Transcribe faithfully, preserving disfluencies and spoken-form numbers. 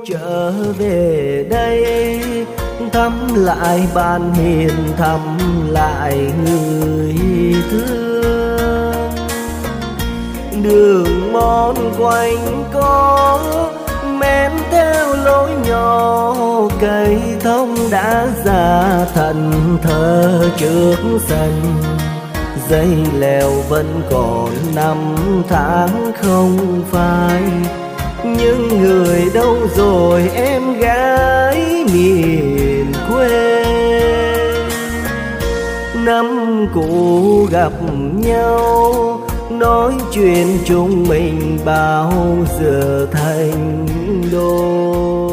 trở về đây, thăm lại bạn hiền, thăm lại người thương. Đường mòn quanh có men theo lối nhỏ, cây thông đã già thần thờ trước sân. Dây leo vẫn còn năm tháng không phai, nhưng người đâu rồi em gái miền quê. Năm cũ gặp nhau, nói chuyện chúng mình bao giờ thành đôi.